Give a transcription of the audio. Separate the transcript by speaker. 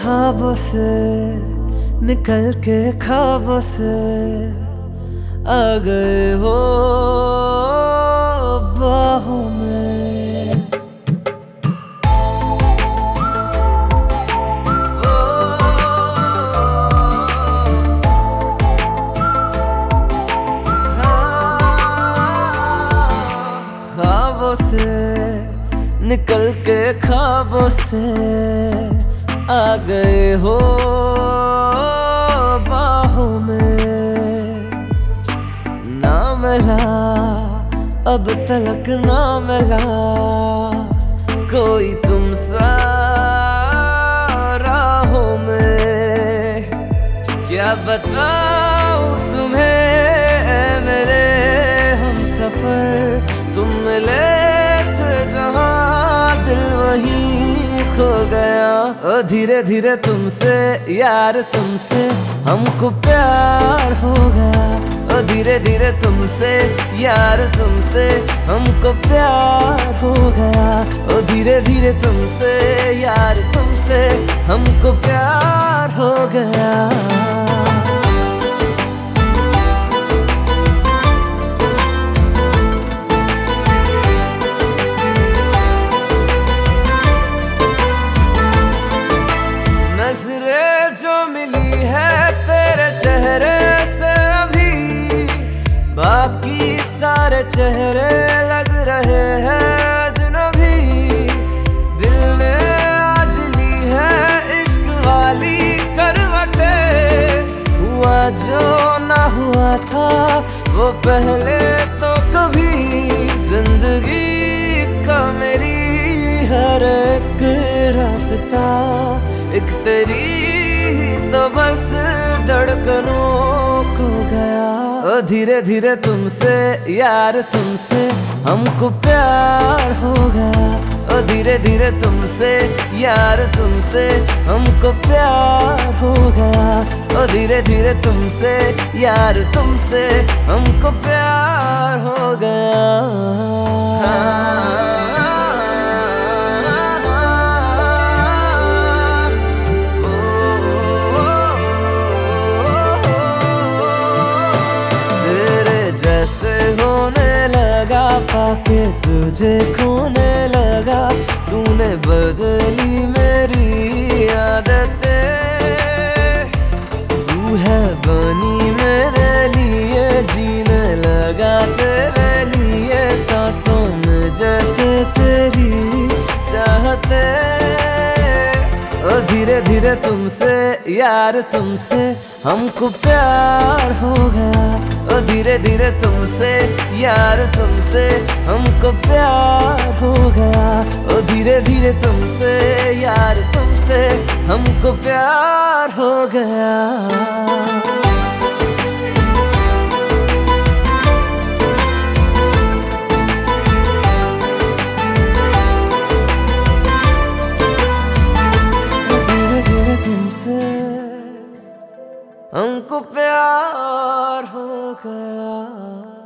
Speaker 1: ख्वाबों से निकल के ख्वाबों से आ गए हो बाहों में। ख्वाबों से निकल के ख्वाबों से आ गए हो बाहों में। ना मिला अब तलक ना मिला कोई तुम सा राहों में। क्या बताऊं तुम्हें ऐ मेरे हम सफर, तुम मिले थे जहां दिल वहीं खो गया। ओ धीरे धीरे तुमसे यार तुमसे हमको प्यार हो गया। ओ धीरे धीरे तुमसे यार तुमसे हमको प्यार हो गया। ओ धीरे धीरे तुमसे यार तुमसे हमको प्यार हो गया। नज़रें जो मिली है तेरे चेहरे से अभी, बाकी सारे चेहरे लग रहे हैं अजनबी। दिल ने आज ली है इश्क वाली करवटें, हुआ जो ना हुआ था वो पहले तो कभी। जिंदगी का मेरी हर एक रास्ता एक तेरी ही तो बस धड़कनों को गया। ओ धीरे धीरे तुमसे यार तुमसे हमको प्यार हो गया। ओ धीरे धीरे तुमसे यार तुमसे हमको प्यार हो गया। ओ धीरे धीरे तुमसे यार तुमसे हमको प्यार हो गया। जैसे होने लगा पाके तुझे खोने लगा, तूने बदली मेरी आदतें। तू है बनी मेरे लिए, जीने लगा तेरे लिए सांसों में जैसे तेरी चाहते। ओ धीरे धीरे तुमसे यार तुमसे हमको प्यार हो गया। ओ धीरे धीरे तुमसे यार तुमसे हमको प्यार हो गया। ओ धीरे धीरे तुमसे यार तुमसे हमको प्यार हो गया। हमको प्यार हो गया।